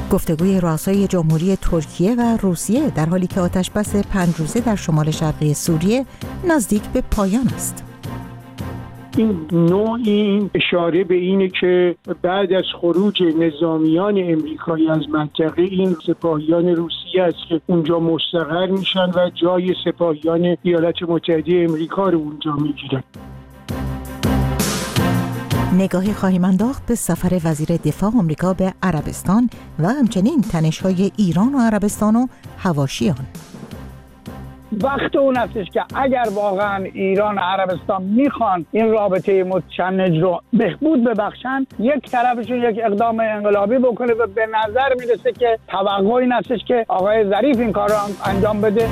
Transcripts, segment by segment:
گفتگوی رؤسای جمهوری ترکیه و روسیه در حالی که آتش‌بس 5 روزه در شمال شرقی سوریه نزدیک به پایان است. این نوعی اشاره به اینه که بعد از خروج نظامیان امریکایی از منطقه، این سپاهیان روسیه است که اونجا مستقر میشن و جای سپاهیان ایالات متحده امریکا رو اونجا میگیرن. نگاهی خواهیم انداخت به سفر وزیر دفاع آمریکا به عربستان و همچنین تنش‌های ایران و عربستان و حواشیان. وقت اون هستش که اگر واقعا ایران و عربستان میخوان این رابطه متشنج رو بهبود ببخشن، یک طرفشون یک اقدام انقلابی بکنه و به نظر میرسه که توقع این هستش که آقای ظریف این کار رو انجام بده.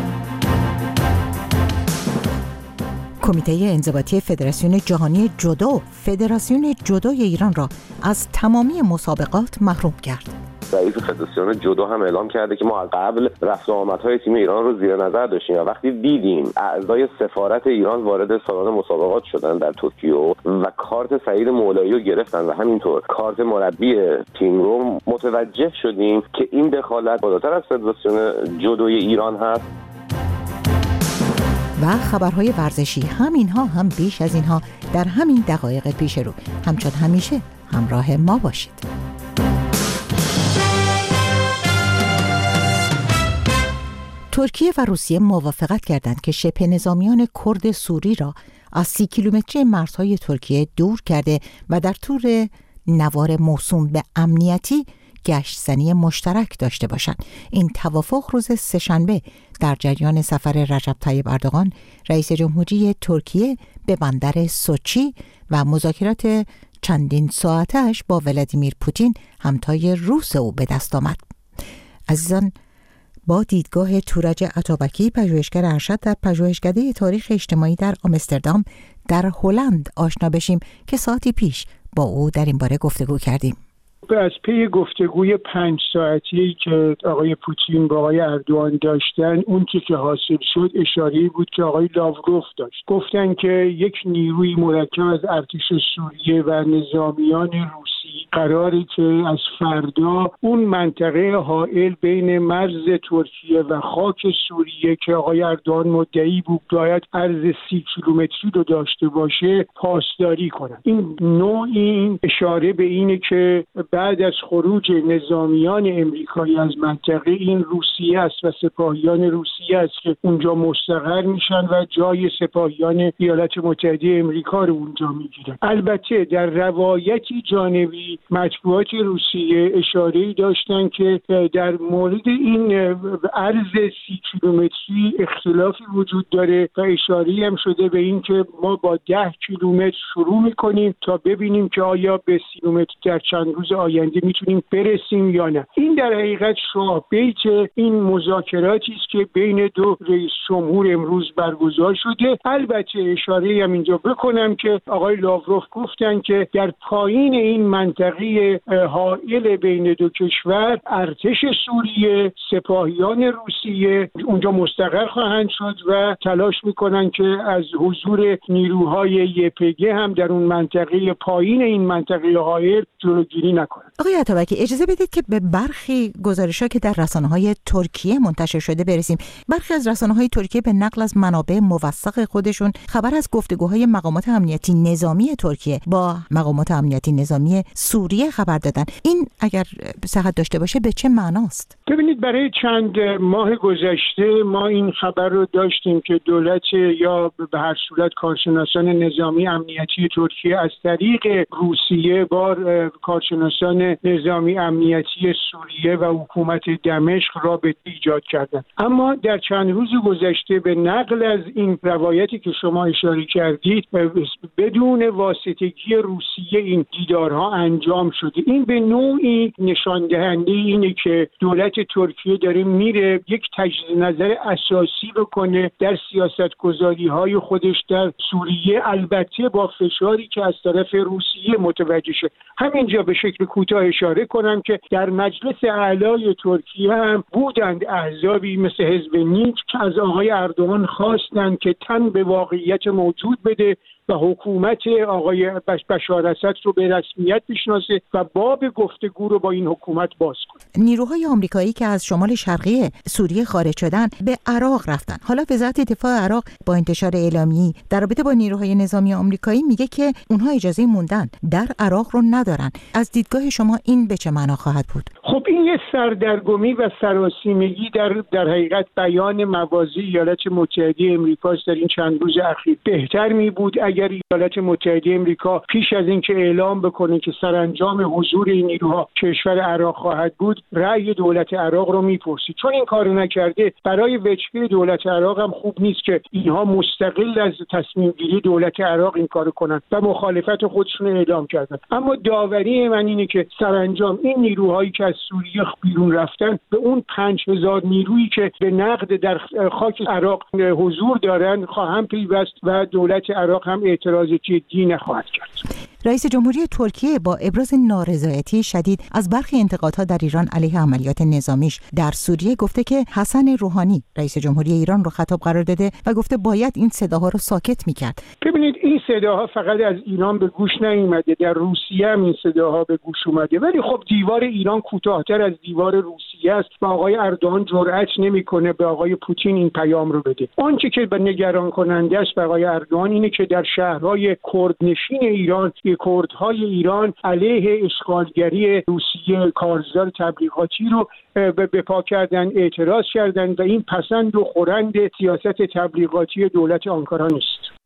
کمیته انضباطی فدراسیون جهانی جودو فدراسیون جودوی ایران را از تمامی مسابقات محروم کرد. رئیس فدراسیون جودو هم اعلام کرده که ما قبل رفت و آمدهای تیم ایران رو زیر نظر داشتیم و وقتی دیدیم اعضای سفارت ایران وارد سالن مسابقات شدن در توکیو و کارت سعید مولایی رو گرفتن و همینطور کارت مربی تیم رو، متوجه شدیم که این دخالت بالاتر از فدراسیون جودوی ایران هست. و خبرهای ورزشی، هم اینها هم بیش از اینها در همین دقایق پیش رو. همچون همیشه همراه ما باشید. ترکیه و روسیه موافقت کردند که شبه نظامیان کرد سوری را از 30 کیلومتری مرزهای ترکیه دور کرده و در طور نوار موسوم به امنیتی گشت‌زنی مشترک داشته باشند. این توافق روز سه‌شنبه در جریان سفر رجب طیب اردوغان رئیس جمهوری ترکیه به بندر سوچی و مذاکرات چندین ساعتش با ولادیمیر پوتین همتای روس او به دست آمد. عزیزان، با دیدگاه تورج عطابکی، پژوهشگر ارشد در پژوهشکده تاریخ اجتماعی در آمستردام در هلند آشنا بشیم که ساعتی پیش با او در این باره گفتگو کردیم. از پی گفتگوی 5 ساعتی که آقای پوتین با آقای اردوغان داشتن، اون که حاصل شد اشاره‌ای بود که آقای لاوروف داشت. گفتن که یک نیروی مرکب از ارتش سوریه و نظامیان روسی قراره که از فردا اون منطقه حائل بین مرز ترکیه و خاک سوریه که آقای اردوغان مدعی بود باید عرض 30 کیلومتری رو داشته باشه پاسداری کنن. این نوعی اشاره به اینه که بعد از خروج نظامیان امریکایی از منطقه، این روسیه است و سپاهیان روسیه است که اونجا مستقر میشن و جای سپاهیان ایالات متحده امریکا رو اونجا میگیرن. البته در روایتی جانبی مطبوعات روسیه اشاره‌ای داشتن که در مورد این عرض 30 کیلومتری اختلافی وجود داره و اشاره‌ای هم شده به این که ما با 10 کیلومتر شروع میکنیم تا ببینیم که آیا به 30 کیلومتر در چند روز آینده میتونیم برسیم یا نه. این در حقیقت شاهبیت این مذاکراتی است که بین دو رئیس جمهور امروز برگزار شده. البته اشاره هم اینجا بکنم که آقای لاوروف گفتن که در پایین این منطقه حائل بین دو کشور ارتش سوریه، سپاهیان روسیه اونجا مستقر خواهند شد و تلاش میکنن که از حضور نیروهای یپگ هم در اون منطقه پایین این منطقه حائل جلوگیری نکنن. آقای عطابکی، اجازه بدید که به برخی گزارش‌ها که در رسانه‌های ترکیه منتشر شده برسیم. برخی از رسانه‌های ترکیه به نقل از منابع موثق خودشون خبر از گفتگوهای مقامات امنیتی نظامی ترکیه با مقامات امنیتی نظامی سوریه خبر دادن. این اگر صحت داشته باشه به چه معناست؟ ببینید، برای چند ماه گذشته ما این خبر رو داشتیم که دولت یا به هر صورت کارشناسان نظامی امنیتی ترکیه از طریق روسیه با کارشناسان نظامی امنیتی سوریه و حکومت دمشق رابطه ایجاد کردند. اما در چند روز گذشته به نقل از این روایتی که شما اشاره کردید بدون واسطگی روسیه این دیدارها انجام شده. این به نوعی نشان دهنده اینه که دولت ترکیه داره میره یک تجدید نظر اساسی بکنه در سیاست‌گذاری‌های خودش در سوریه، البته با فشاری که از طرف روسیه متوجه شد. همینجا به شکل کوتاه اشاره کنم که در مجلس اعلای ترکیه هم بودند احزابی مثل حزب نیک که از آقای اردوغان خواستند که تن به واقعیت موجود بده و حکومت آقای بشار اسد رو به رسمیت بشناسه و باب گفتگو رو با این حکومت باز کنه. نیروهای آمریکایی که از شمال شرقی سوریه خارج شدن به عراق رفتن. حالا وزارت دفاع عراق با انتشار اعلامیه‌ای در رابطه با نیروهای نظامی آمریکایی میگه که اونها اجازه موندن در عراق رو ندارن. از دیدگاه شما این به چه معنا خواهد بود؟ خب این یه سردرگمی و سراسیمگی در حقیقت بیان مواضع ایالات متحده امریکا در این چند روز اخیر. بهتر می بود اگر ایالات متحده امریکا پیش از اینکه اعلام بکنه که سرانجام حضور این نیروها کشور عراق خواهد بود، رأی دولت عراق رو میپرسید. چون این کارو نکرده، برای وجهه دولت عراق هم خوب نیست که اینها مستقل از تصمیم گیری دولت عراق این کارو کنن و مخالفت خودشون اعلام کردن. اما داوری من اینه که سرانجام این نیروهایی که از سوریه بیرون رفتن به اون 5000 نیرویی که به نقد در خاک عراق حضور دارن خواهم پیوست و دولت عراق هم اعتراض جدی نخواهد کرد. رئیس جمهوری ترکیه با ابراز نارضایتی شدید از برخی انتقادها در ایران علیه عملیات نظامیش در سوریه گفته که حسن روحانی رئیس جمهوری ایران رو خطاب قرار داده و گفته باید این صداها رو ساکت می‌کرد. ببینید این صداها فقط از ایران به گوش نیامده، در روسیه هم این صداها به گوش اومده، ولی خب دیوار ایران کوتاه‌تر از دیوار روسیه است و آقای اردوغان جرئت نمی‌کنه به آقای پوتین این پیام رو بده. آنچه که به نگران کننده است برای اردوغان اینه که در شهرهای کردنشین ایران کردهای ایران علیه اشغالگری روسیه کارزار تبلیغاتی رو به پا کردن، اعتراض کردن و این پسند و خورند سیاست تبلیغاتی دولت آنکارا نیست.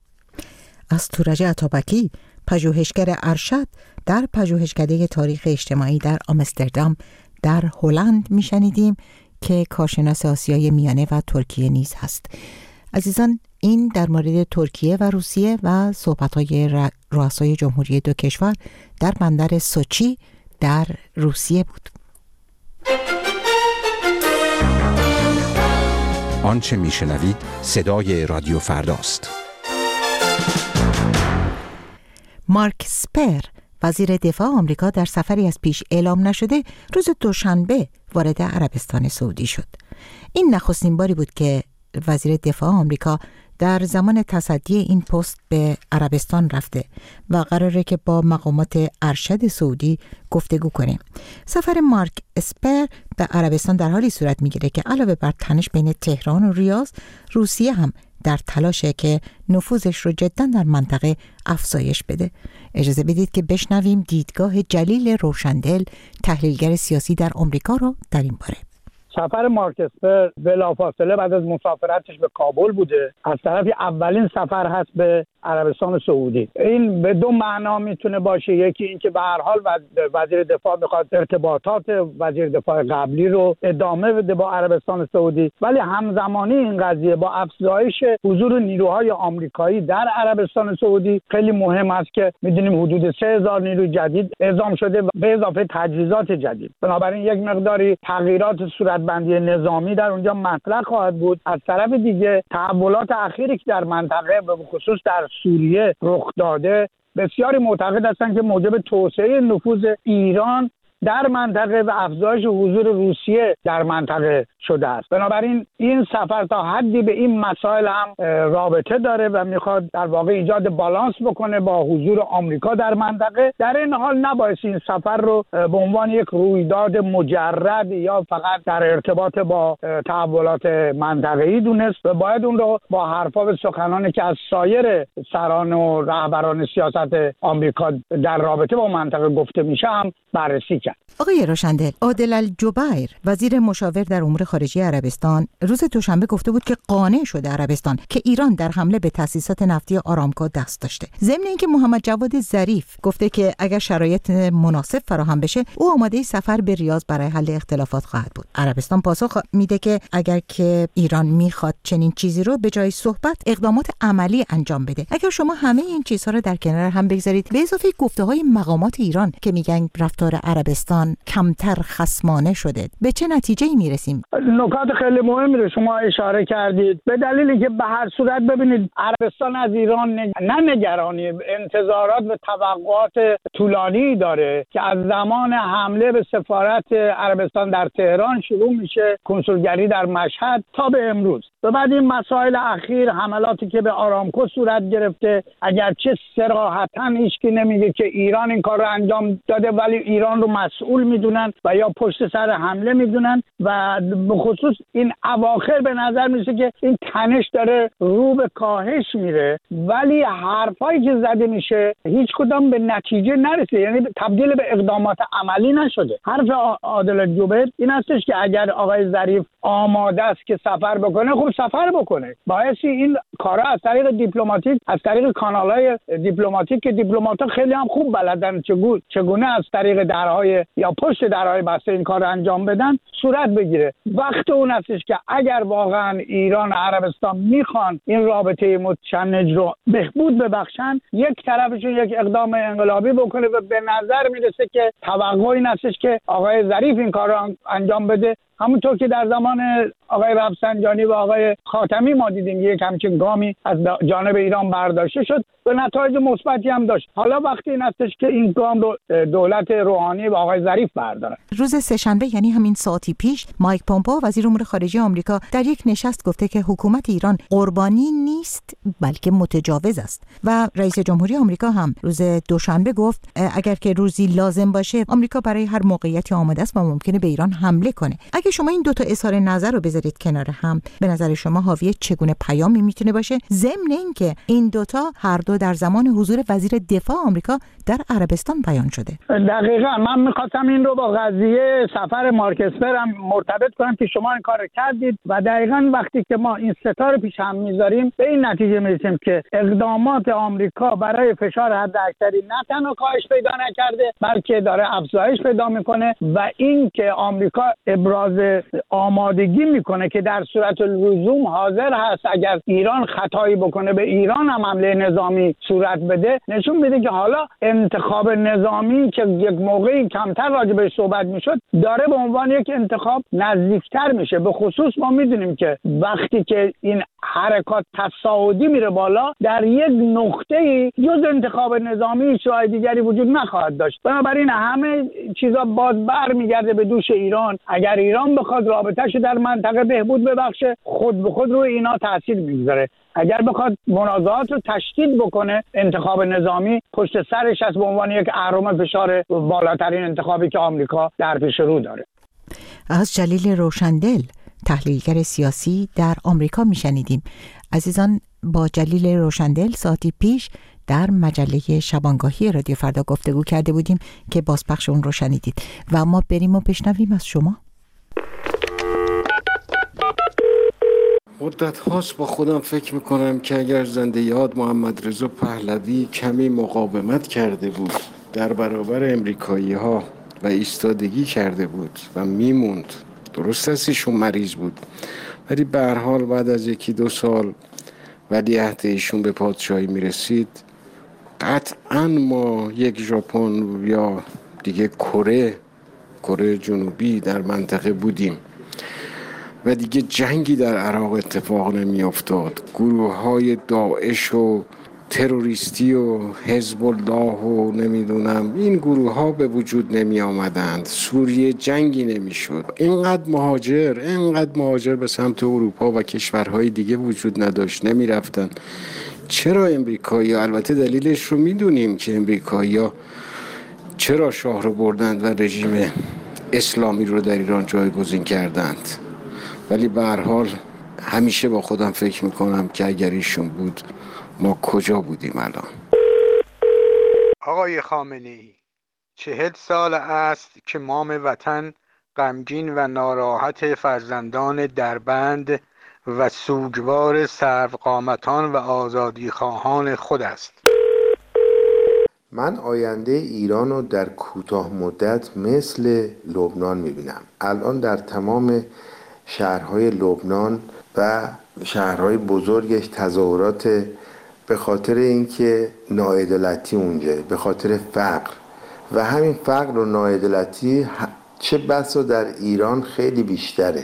از تورج عطابکی، پژوهشگر ارشد در پژوهشکده تاریخ اجتماعی در آمستردام در هلند میشنیدیم که کارشناس آسیای میانه و ترکیه نیز هست. عزیزان، این در مورد ترکیه و روسیه و صحبت‌های رؤسای جمهوری دو کشور در بندر سوچی در روسیه بود. آنچه میشنوید صدای رادیو فرداست. مارک اسپر، وزیر دفاع آمریکا، در سفری از پیش اعلام نشده روز دوشنبه وارد عربستان سعودی شد. این نخستین باری بود که وزیر دفاع آمریکا در زمان تصدی این پست به عربستان رفته و قراره که با مقامات ارشد سعودی گفتگو کنه. سفر مارک اسپر به عربستان در حالی صورت میگیره که علاوه بر تنش بین تهران و ریاض، روسیه هم در تلاشه که نفوذش رو جدا در منطقه افزایش بده. اجازه بدید که بشنویم دیدگاه جلیل روشندل، تحلیلگر سیاسی در آمریکا رو در این باره. سفر مارک اسپر بلافاصله بعد از مسافرتش به کابل بوده. از طرفی اولین سفر هست به عربستان سعودی. این به دو معنا میتونه باشه. یکی این که به هر حال وزیر دفاع میخواد ارتباطات وزیر دفاع قبلی رو ادامه بده با عربستان سعودی، ولی همزمانی این قضیه با افزایش حضور نیروهای آمریکایی در عربستان سعودی خیلی مهم است که میدونیم حدود 3000 نیروی جدید اعزام شده به اضافه تجهیزات جدید. بنابراین یک مقداری تغییرات صورتبندی نظامی در اونجا مطرح خواهد بود. از طرف دیگه تحولات اخیری که در منطقه به خصوص در سوریه رخ داده، بسیاری معتقد هستند که موجب توسعه نفوذ ایران در منطقه و افزایش حضور روسیه در منطقه شده است. بنابراین این سفر تا حدی به این مسائل هم رابطه داره و میخواد در واقع ایجاد بالانس بکنه با حضور آمریکا در منطقه. در این حال نباید این سفر رو به عنوان یک رویداد مجرد یا فقط در ارتباط با تحولات منطقه‌ای دونست و باید اون رو با حرفا و سخنانی که از سایر سران و رهبران سیاست آمریکا در رابطه با منطقه گفته میشه هم بررسی کرد. آقای روشندل، عادل الجبیر، وزیر مشاور در امور خارجه عربستان، روز دوشنبه گفته بود که قانع شده عربستان که ایران در حمله به تأسیسات نفتی آرامکو دست داشته. ضمن اینکه محمد جواد ظریف گفته که اگر شرایط مناسب فراهم بشه، او آماده سفر به ریاض برای حل اختلافات خواهد بود. عربستان پاسخ میده که اگر که ایران میخواد چنین چیزی رو به جای صحبت اقدامات عملی انجام بده. اگر شما همه این چیزها رو در کنار هم بگذارید، به اضافه گفته‌های مقامات ایران که میگن رفتار عربستان عربستان کمتر خصمانه شده؟ به چه نتیجه‌ای میرسیم؟ نکات خیلی مهمی رو شما اشاره کردید. به دلیلی که به هر صورت ببینید عربستان از ایران نه نگرانی، انتظارات و توقعات طولانی داره که از زمان حمله به سفارت عربستان در تهران شروع میشه، کنسولگری در مشهد، تا به امروز. و بعد این مسائل اخیر، حملاتی که به آرامکو صورت گرفته، اگرچه صراحتاً هیچکی نمیگه که ایران این کار رو انجام داده، ولی ایران رو مسئول میدونن و یا پشت سر حمله میدونن و به خصوص این اواخر به نظر میسه که این تنش داره رو به کاهش میره، ولی حرفایی که زده میشه هیچ کدام به نتیجه نرسیده، یعنی تبدیل به اقدامات عملی نشده. حرف عادل جبیر این هستش که اگر آقای ظریف آماده است که سفر بکنه، خب سفر بکنه. باعثی این کارا از طریق دیپلماتیک، از طریق کانال‌های دیپلماتیک که دیپلمات‌ها خیلی هم خوب بلدن چگونه از طریق درهای یا پشت درهای بسته این کار انجام بدن، صورت بگیره. وقت اون هستش که اگر واقعا ایران و عربستان میخوان این رابطه متشنج رو بهبود ببخشن، یک طرفشون یک اقدام انقلابی بکنه و به نظر میرسه که توقع این هستش که آقای ظریف این کار رو انجام بده. همونطور که در زمان آقای رفسنجانی و آقای خاتمی ما دیدیم یک همچین گامی از جانب ایران برداشته شد و نتایج مثبتی هم داشت. حالا وقتی این هستش که این گام رو دولت روحانی و آقای ظریف برداره. روز سه‌شنبه، یعنی همین ساعتی پیش، مایک پومپئو وزیر امور خارجه آمریکا در یک نشست گفته که حکومت ایران قربانی نیست بلکه متجاوز است و رئیس جمهوری آمریکا هم روز دوشنبه گفت اگر که روزی لازم باشه آمریکا برای هر موقعیتی آماده است و ممکنه به ایران حمله کنه. اگه شما این دو تا اظهار نظر رو بذارید کنار هم، به نظر شما حاوی چگونه پیامی میتونه باشه، ضمن اینکه این دوتا هر دو در زمان حضور وزیر دفاع آمریکا در عربستان بیان شده؟ دقیقاً من می‌خواستم این رو با قضیه سفر مارک اسپر هم مرتبط کنم که شما این کار کردید و دقیقاً وقتی که ما این ستا رو پیش هم میذاریم به این نتیجه میرسیم که اقدامات آمریکا برای فشار حداکثری نه تنها کاهش پیدا نکرده بلکه داره افزایش پیدا میکنه و این که آمریکا ابراز آمادگی میکنه که در صورت لزوم حاضر هست اگر ایران خطایی بکنه به ایران هم حمله نظامی صورت بده، نشون میده که حالا انتخاب نظامی که یک موقعی کمتر راجع بهش صحبت میشد داره به عنوان یک انتخاب نزدیکتر میشه. به خصوص ما میدونیم که وقتی که این حرکات تصاعدی میره بالا، در یک نقطه‌ای جز انتخاب نظامی راه دیگری وجود نخواهد داشت. بنابراین همه چیزا باز برمیگرده به دوش ایران. اگر ایران بخواد رابطه‌شو در منطقه بهبود ببخشه، خود به خود روی اینا تاثیر میگذاره. اگر بخواد منازعات رو تشدید بکنه، انتخاب نظامی پشت سرش از به عنوان یک اهرم فشار بالاترین انتخابی که آمریکا در پیش رو داره. از جلیل روشندل، تحلیلگر سیاسی در آمریکا میشنیدیم. عزیزان، با جلیل روشندل ساعتی پیش در مجله شبانگاهی رادیو فردا گفتگو کرده بودیم که بازپخش اون رو شنیدید و ما بریم و بشنویم از شما. مدت هاست با خودم فکر میکنم که اگر زنده یاد محمد رضا پهلوی کمی مقاومت کرده بود در برابر امریکایی ها و ایستادگی کرده بود و میموند، درست است ایشون مریض بود ولی به هر حال بعد از 1-2 سال ولیعهد ایشون به پادشاهی میرسید، قطعا ما یک ژاپن یا دیگه کره جنوبی در منطقه بودیم و دیگه جنگی در عراق اتفاق نمی افتاد. گروه های داعش و تروریستی و حزب الله و نمیدونم این گروه ها به وجود نمی آمدند. سوریه جنگی نمی شد. اینقدر مهاجر به سمت اروپا و کشورهای دیگه وجود نداشت، نمی رفتن. چرا امریکایی ها؟ البته دلیلش رو می دونیم که امریکایی ها چرا شاه رو بردند و رژیم اسلامی رو در ایران جایگزین کردند، ولی به هر حال همیشه با خودم فکر میکنم که اگر ایشون بود ما کجا بودیم الان. آقای خامنه‌ای، 40 سال است که مام وطن غمگین و ناراحت فرزندان دربند و سوگوار سروقامتان و آزادیخواهان خود است. من آینده ایران رو در کوتاه مدت مثل لبنان میبینم. الان در تمام شهرهای لبنان و شهرهای بزرگش تظاهرات به خاطر اینکه ناعدالتی اونجا، به خاطر فقر و همین فقر و ناعدالتی چه بسا در ایران خیلی بیشتره.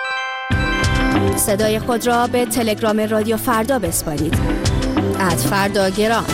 صدای خود را به تلگرام رادیو فردا بسپارید. @فرداگرام.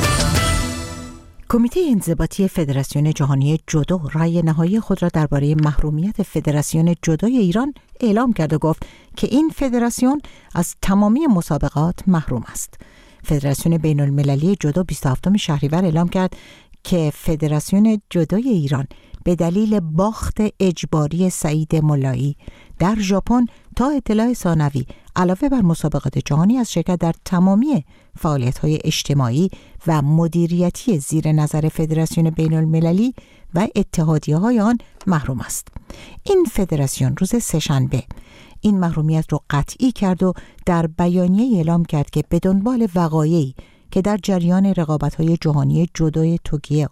کمیته انضباطی فدراسیون جهانی جودو رأی نهایی خود را درباره محرومیت فدراسیون جودوی ایران اعلام کرد و گفت که این فدراسیون از تمامی مسابقات محروم است. فدراسیون بین المللی جودو 27 شهریور اعلام کرد که فدراسیون جودوی ایران به دلیل باخت اجباری سعید ملایی در ژاپن تا اطلاع ثانوی علاوه بر مسابقات جهانی از شرکت در تمامی فعالیت‌های اجتماعی و مدیریتی زیر نظر فدراسیون بین المللی و اتحادیه‌های آن محروم است. این فدراسیون روز سه‌شنبه این محرومیت را قطعی کرد و در بیانیه اعلام کرد که به دنبال وقایعی که در جریان رقابت‌های جهانی جودوی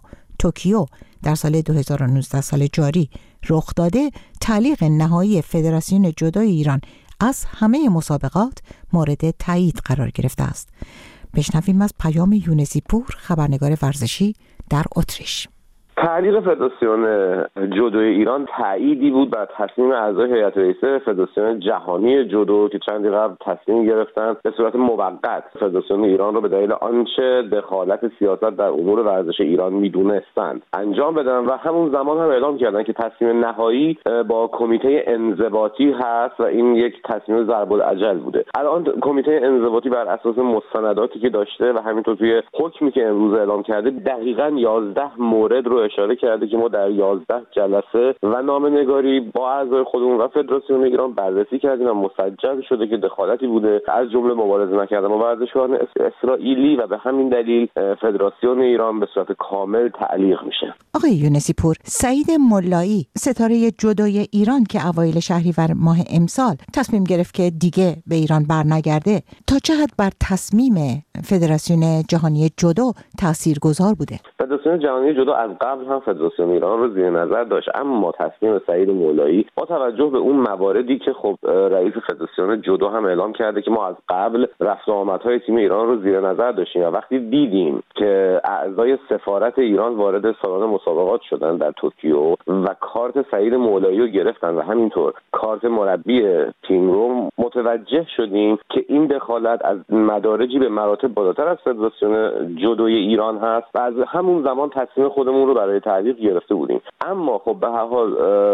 توکیو در سال 2019 سال جاری رخ داده، تعلیق نهایی فدراسیون جودوی ایران از همه مسابقات مورد تایید قرار گرفته است. بشنویم از پیام یونسی پور، خبرنگار ورزشی در اتریش. تعلیق فدراسیون جودوی ایران تأییدی بود بر تصمیم اعضای هیئت رئیسه فدراسیون جهانی جودو که چندی قبل تصمیم گرفتن به صورت موقت فدراسیون ایران رو به دلیل آنچه دخالت سیاست در امور ورزش ایران میدونستند انجام بدن و همون زمان هم اعلام کردن که تصمیم نهایی با کمیته انضباطی هست و این یک تصمیم ضرب‌الاجل بوده. الان کمیته انضباطی بر اساس مستنداتی که داشته و همینطور توی حکمی که امروز اعلام کرده دقیقاً 11 مورد رو اشاره کرده که ما در 11 جلسه و نامه‌نگاری با اعضای خودمون و فدراسیون ایران بررسی کردیم و مسجل شده که دخالتی بوده، از جمله مبارزه نکردن با ورزشکاران اسرائیلی و به همین دلیل فدراسیون ایران به صورت کامل تعلیق میشه. آقای یونسی پور، سعید ملایی ستاره جودوی ایران که اوایل شهریور ماه امسال تصمیم گرفت که دیگه به ایران برنگرده، تا چه حد بر تصمیم فدراسیون جهانی جودو تاثیرگذار بوده؟ فدراسیون جهانی جودو از قبل هم فدراسیون ایران رو زیر نظر داشت، اما تصمیم سعید مولایی با توجه به اون مواردی که خب رئیس فدراسیون جودو هم اعلام کرده که ما از قبل رفت و آمدهای تیم ایران رو زیر نظر داشتیم و وقتی دیدیم که اعضای سفارت ایران وارد سالن مسابقات شدن در توکیو و کارت سعید مولایی رو گرفتن و همینطور کارت مربی تیم رو، متوجه شدیم که این دخالت از مدارجی به مراتب بالاتر از فدراسیون جودوی ایران هست و از همون زمان تصمیم خودمون رو برای تعلیق گرفته بودیم. اما خب به هر حال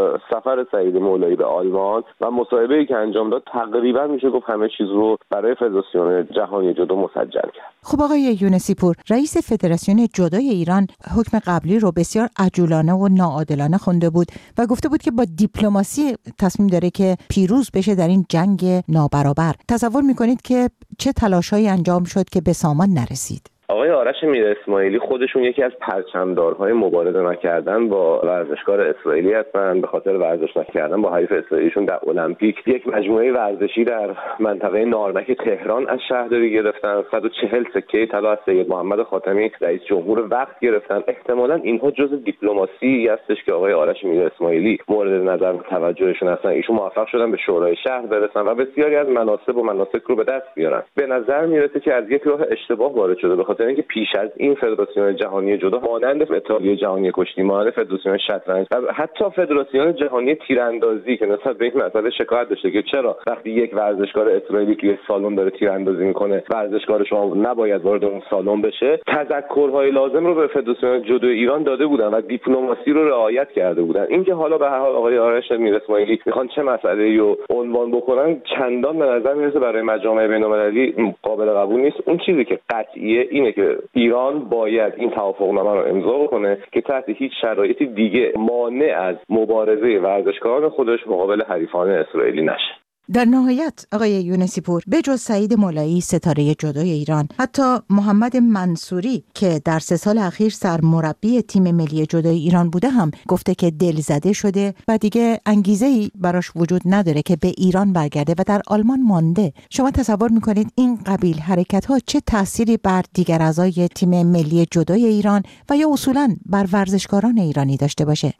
سفر سعید مولایی به آلمان و مصاحبه‌ای که انجام داد تقریبا میشه گفت همه چیز رو برای فدراسیون جهانی جودو مسجل کرد. خب آقای یونسی پور، رئیس فدراسیون جودوی ایران حکم قبلی رو بسیار عجولانه و ناعادلانه خونده بود و گفته بود که با دیپلماسی تصمیم داره که پیروز بشه در این جنگ نابرابر. تصور میکنید که چه تلاش‌هایی انجام شد که به سامان نرسید؟ آقای آرش میر اسماعیلی خودشون یکی از پرچمدارهای مبارزه نکردن با ورزشکار اسرائیلی هستند. به خاطر ورزش نکردن با حریف اسرائیلیشون در المپیک یک مجموعه ورزشی در منطقه نارمک تهران از شهرداری گرفتن. 140 سکه طلا از سید محمد خاتمی رئیس جمهور وقت گرفتن. احتمالاً اینها جزء دیپلماسی هستش که آقای آرش میر اسماعیلی مورد نظر توجهشون هستن. ایشون موفق شدن به شورای شهر برسن و بسیاری از مناصب و مناسک رو به دست بیارن. به نظر میرسه که از یک راه اشتباه وارد شده، به خاطر اینکه پیش از این فدراسیون جهانی جودو مانند اتحادیه جهانی کشتی، مانند فدراسیون شطرنج و حتی فدراسیون جهانی تیراندازی که نسبت به این مسئله شکایت داشته که چرا وقتی یک ورزشکار اسرائیلی توی سالن داره تیراندازی میکنه ورزشکار شما نباید وارد اون سالن بشه، تذکرهای لازم رو به فدراسیون جودو ایران داده بودن و دیپلماسی رو رعایت کرده بودن. اینکه حالا به هر حال آقای آرش میر اسماعیلی میخوان چه مسئله‌ای رو عنوان بکنن چندان به نظر میرسه برای مجامع بین‌المللی قابل قبول نیست. اون چیزی که قطعیه اینه که ایران باید این توافقنامه رو امضا بکنه که تحت هیچ شرایطی دیگه مانع از مبارزه ورزشکاران خودش مقابل حریفان اسرائیلی نشه. در نهایت آقای یونسی پور، به جز سعید مولایی ستاره جودوی ایران، حتی محمد منصوری که در 3 سال اخیر سرمربی تیم ملی جودوی ایران بوده هم گفته که دلزده شده و دیگه انگیزه‌ای براش وجود نداره که به ایران برگرده و در آلمان مانده. شما تصور میکنید این قبیل حرکت‌ها چه تأثیری بر دیگر اعضای تیم ملی جودوی ایران و یا اصولاً بر ورزشکاران ایرانی داشته باشه؟ ببینید ما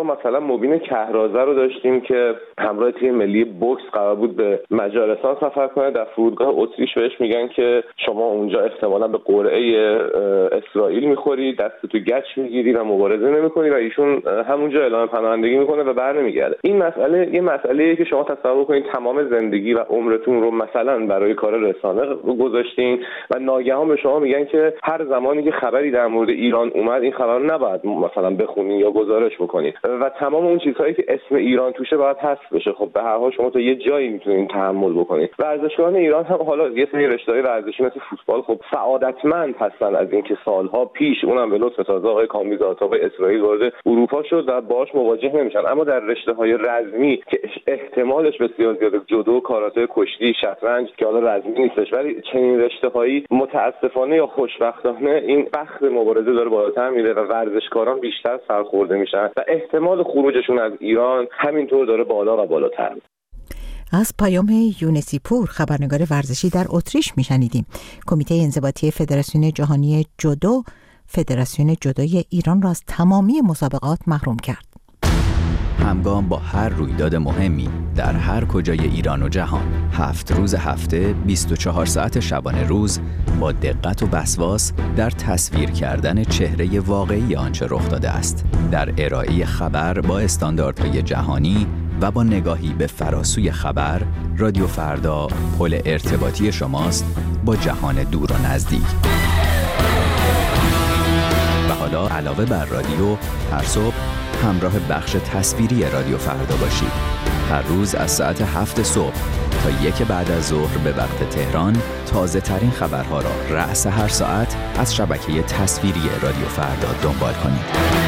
مثلا مبین کهرازه رو داشتیم که همراه تیم ملی بوکس قرار بود به مجارستان سفر کنه. در فرودگاه اتریش بهش میگن که شما اونجا احتمالاً به قرعه اسرائیل میخوری، دست تو گچ میگیری و مبارزه نمیکنی و ایشون همونجا اعلام پناهندگی میکنه و برنمیگرده. این مسئله یه مسئله‌ایه که شما تصور کنید تمام زندگی و عمرتون رو مثلا برای کار رسانه گذاشتین و ناگهان به شما میگن که هر زمانی که خبری در مورد ایران اومد این خبر نباید مثلا بخونین یا گزارش بکنین و تمام اون چیزهایی که اسم ایران توشه باید حذف بشه. خب به هر حال شما تا یه جایی میتونین تحمل بکنید. ورزشکاران ایران هم حالا یه سری رشته‌های ورزشی مثل فوتبال خب سعادتمند هستن از اینکه سالها پیش اونم به لطف تازه آقای کامبیز آتاق اسرائیل وارد اروپا شد و باهاش مواجه نمیشن. اما در رشته‌های رزمی که احتمالش بسیار زیاده، جودو، کاراته، کشتی، شطرنج که حالا رزمی نیستش، ولی چنین رشته‌هایی متاسفانه یا خوشبختانه این بخت مبارزه داره بالاتر میره و ورزشکاران بیشتر سرخورده میشن و احتمال خروجشون از ایران همینطور داره بالا و بالاتر. از پیام یونسی پور، خبرنگار ورزشی در اتریش میشنیدیم. کمیته انضباطی فدراسیون جهانی جودو فدراسیون جودوی ایران را از تمامی مسابقات محروم کرد. همگام با هر رویداد مهمی در هر کجای ایران و جهان، 7 روز هفته 24 ساعت شبانه روز با دقت و وسواس در تصویر کردن چهره واقعی آنچه رخ داده است، در ارائه خبر با استانداردهای جهانی و با نگاهی به فراسوی خبر، رادیو فردا پل ارتباطی شماست با جهان دور و نزدیک. و حالا علاوه بر رادیو، هر صبح همراه بخش تصویری رادیو فردا باشید. هر روز از ساعت 7 صبح تا 1 بعد از ظهر به وقت تهران تازه ترین خبرها را رأس هر ساعت از شبکه تصویری رادیو فردا دنبال کنید.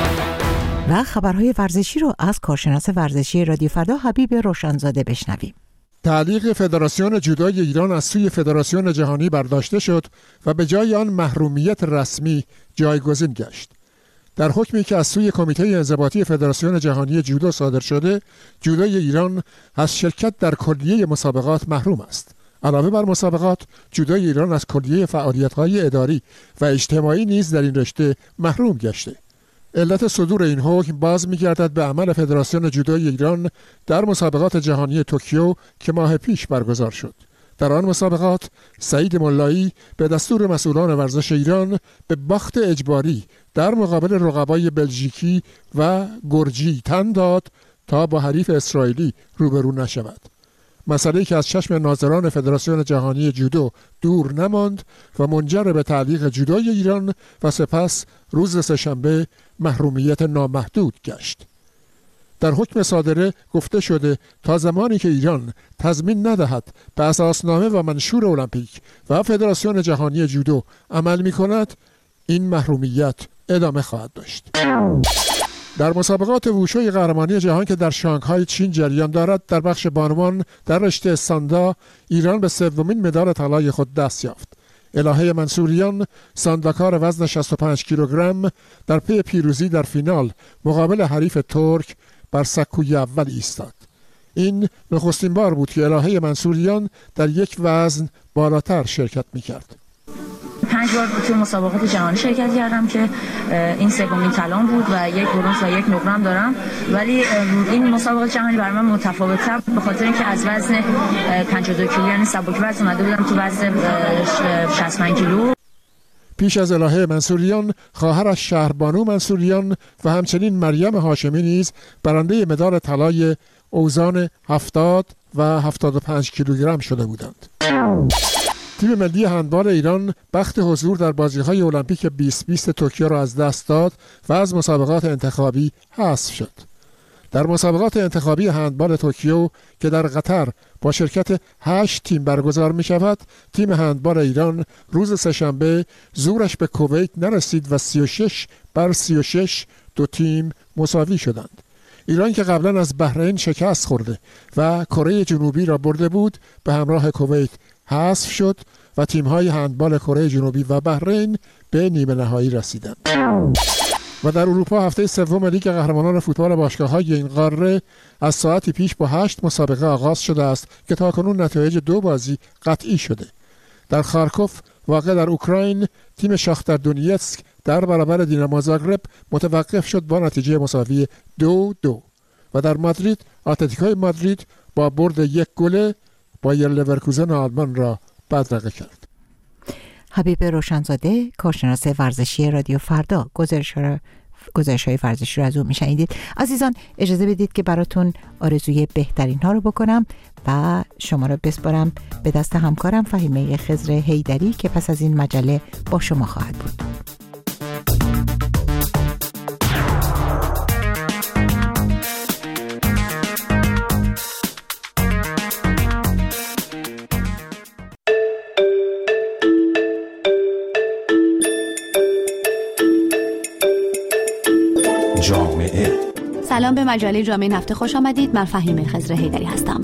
و خبرهای ورزشی رو از کارشناس ورزشی رادیو فردا حبیب روشنزاده بشنویم. تعلیق فدراسیون جودوی ایران از سوی فدراسیون جهانی برداشته شد و به جای آن محرومیت رسمی جایگزین گشت. در حکمی که از سوی کمیته انضباطی فدراسیون جهانی جودو صادر شده، جودوی ایران از شرکت در کلیه مسابقات محروم است. علاوه بر مسابقات، جودوی ایران از کلیه فعالیت‌های اداری و اجتماعی نیز در این رشته محروم گشته. علت صدور این حکم باز می‌گردد به عمل فدراسیون جودوی ایران در مسابقات جهانی توکیو که ماه پیش برگزار شد. در آن مسابقات سعید ملایی به دستور مسئولان ورزش ایران به باخت اجباری در مقابل رقبای بلژیکی و گرجی تن داد تا با حریف اسرائیلی روبرو نشود. مسئله‌ای که از چشم ناظران فدراسیون جهانی جودو دور نماند و منجر به تعلیق جودوی ایران و سپس روز سه‌شنبه محرومیت نامحدود گشت. در حکم صادره گفته شده تا زمانی که ایران تضمین ندهد به اساسنامه و منشور المپیک و فدراسیون جهانی جودو عمل می کند، این محرومیت ادامه خواهد داشت. در مسابقات ووشوی قهرمانی جهان که در شانگهای چین جریان دارد، در بخش بانوان در رشته ساندا ایران به 3مین مدال طلای خود دست یافت. الهه منصوریان، سانداکار وزن 65 کیلوگرم، در پی پیروزی در فینال مقابل حریف ترک بر سکوی اول ایستاد. این نخستین بار بود که الهه منصوریان در یک وزن بالاتر شرکت می‌کرد. 5 بار تو مسابقات جهانی شرکت کردم که این 3مین طلام بود و 1 برنز و 1 نقره دارم، ولی این مسابقات جهانی برای من متفاوته به خاطر اینکه از وزن 52 کیلو یعنی سبک وزن اومده بودم تو وزن 65 کیلو. پیش از الهه منصوریان، خواهرش شهربانو منصوریان و همچنین مریم هاشمی نیز برنده مدال طلای اوزان 70 و 75 کیلوگرم شده بودند. تیم ملی هندبال ایران بخت حضور در بازی‌های المپیک 2020 توکیو را از دست داد و از مسابقات انتخابی حذف شد. در مسابقات انتخابی هندبال توکیو که در قطر با شرکت 8 تیم برگزار می شود، تیم هندبال ایران روز سه‌شنبه زورش به کویت نرسید و 36-36 دو تیم مساوی شدند. ایران که قبلا از بحرین شکست خورده و کره جنوبی را برده بود، به همراه کویت حذف شد و تیم‌های هندبال کره جنوبی و بحرین به نیمه نهایی رسیدند. و در اروپا هفته 3 لیگ قهرمانان فوتبال باشگاه‌های این قاره از ساعتی پیش با 8 مسابقه آغاز شده است که تاکنون نتایج 2 بازی قطعی شده. در خارکوف واقع در اوکراین، تیم شاختر دونیتسک در برابر دینامو زاگرب متوقف شد با نتیجه مساوی 2-2 و در مادرید اتلتیکو مادرید با برد 1 گل بایر لورکوزن آلمان را بدرقه کرد. حبیب روشنزاده، کارشناس ورزشی رادیو فردا، گزارش‌های ورزشی رو از او می‌شنیدید. عزیزان اجازه بدید که براتون آرزوی بهترین ها رو بکنم و شما رو بسپارم به دست همکارم فهیمه خضر حیدری که پس از این مجله با شما خواهد بود. سلام به مجله جامعه این هفته خوش آمدید. من فهیمه خضر حیدری هستم.